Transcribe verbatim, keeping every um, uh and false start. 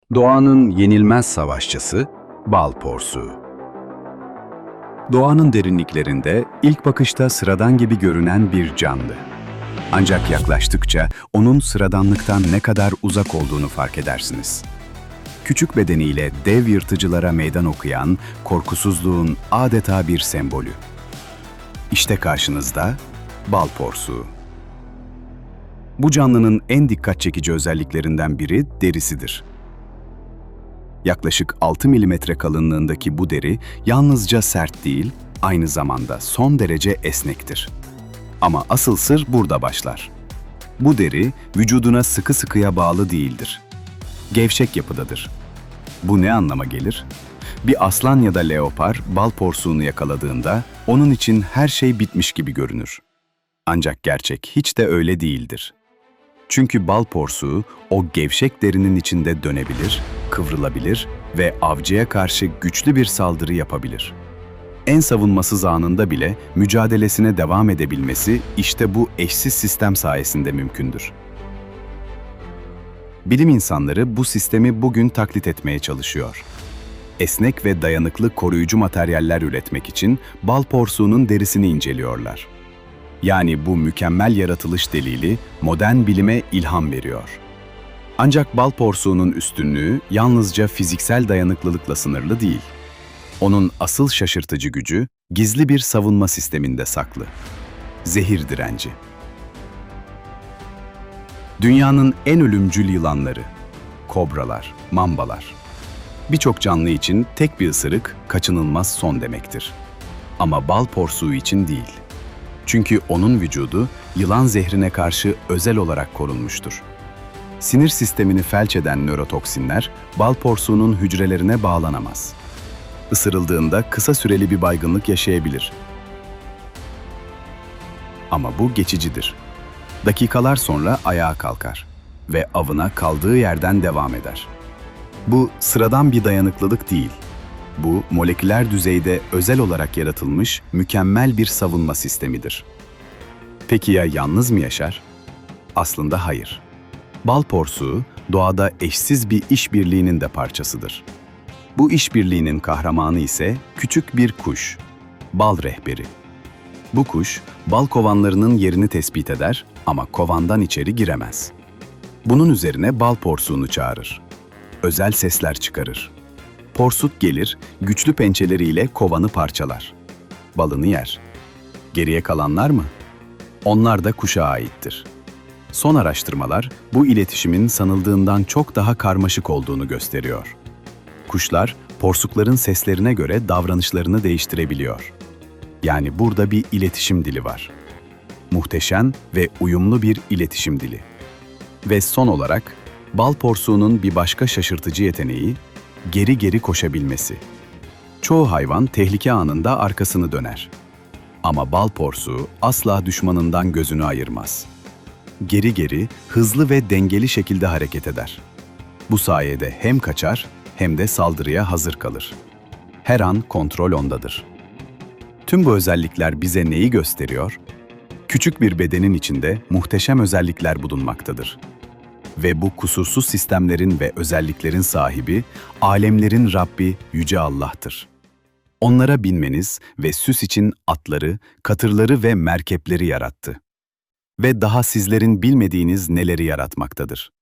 Doğanın yenilmez savaşçısı, bal porsuğu. Doğanın derinliklerinde ilk bakışta sıradan gibi görünen bir canlı. Ancak yaklaştıkça onun sıradanlıktan ne kadar uzak olduğunu fark edersiniz. Küçük bedeniyle dev yırtıcılara meydan okuyan korkusuzluğun adeta bir sembolü. İşte karşınızda bal porsuğu. Bu canlının en dikkat çekici özelliklerinden biri derisidir. Yaklaşık altı milimetre kalınlığındaki bu deri yalnızca sert değil, aynı zamanda son derece esnektir. Ama asıl sır burada başlar. Bu deri vücuduna sıkı sıkıya bağlı değildir. Gevşek yapıdadır. Bu ne anlama gelir? Bir aslan ya da leopar bal porsuğunu yakaladığında onun için her şey bitmiş gibi görünür. Ancak gerçek hiç de öyle değildir. Çünkü bal porsuğu o gevşek derinin içinde dönebilir, kıvrılabilir ve avcıya karşı güçlü bir saldırı yapabilir. En savunmasız anında bile mücadelesine devam edebilmesi işte bu eşsiz sistem sayesinde mümkündür. Bilim insanları bu sistemi bugün taklit etmeye çalışıyor. Esnek ve dayanıklı koruyucu materyaller üretmek için bal porsuğunun derisini inceliyorlar. Yani bu mükemmel yaratılış delili modern bilime ilham veriyor. Ancak bal porsuğunun üstünlüğü yalnızca fiziksel dayanıklılıkla sınırlı değil. Onun asıl şaşırtıcı gücü gizli bir savunma sisteminde saklı. Zehir direnci. Dünyanın en ölümcül yılanları, kobralar, mambalar. Birçok canlı için tek bir ısırık kaçınılmaz son demektir. Ama bal porsuğu için değil. Çünkü onun vücudu yılan zehrine karşı özel olarak korunmuştur. Sinir sistemini felç eden nörotoksinler bal porsuğunun hücrelerine bağlanamaz. Isırıldığında kısa süreli bir baygınlık yaşayabilir. Ama bu geçicidir. Dakikalar sonra ayağa kalkar ve avına kaldığı yerden devam eder. Bu sıradan bir dayanıklılık değil. Bu, moleküler düzeyde özel olarak yaratılmış mükemmel bir savunma sistemidir. Peki ya yalnız mı yaşar? Aslında hayır. Bal porsuğu, doğada eşsiz bir işbirliğinin de parçasıdır. Bu işbirliğinin kahramanı ise küçük bir kuş, bal rehberi. Bu kuş, bal kovanlarının yerini tespit eder ama kovandan içeri giremez. Bunun üzerine bal porsuğunu çağırır. Özel sesler çıkarır. Porsuk gelir, güçlü pençeleriyle kovanı parçalar. Balını yer. Geriye kalanlar mı? Onlar da kuşa aittir. Son araştırmalar bu iletişimin sanıldığından çok daha karmaşık olduğunu gösteriyor. Kuşlar, porsukların seslerine göre davranışlarını değiştirebiliyor. Yani burada bir iletişim dili var. Muhteşem ve uyumlu bir iletişim dili. Ve son olarak, bal porsuğunun bir başka şaşırtıcı yeteneği, geri geri koşabilmesi. Çoğu hayvan tehlike anında arkasını döner. Ama bal porsuğu asla düşmanından gözünü ayırmaz. Geri geri, hızlı ve dengeli şekilde hareket eder. Bu sayede hem kaçar hem de saldırıya hazır kalır. Her an kontrol ondadır. Tüm bu özellikler bize neyi gösteriyor? Küçük bir bedenin içinde muhteşem özellikler bulunmaktadır. Ve bu kusursuz sistemlerin ve özelliklerin sahibi, alemlerin Rabbi Yüce Allah'tır. Onlara binmeniz ve süs için atları, katırları ve merkepleri yarattı. Ve daha sizlerin bilmediğiniz neleri yaratmaktadır.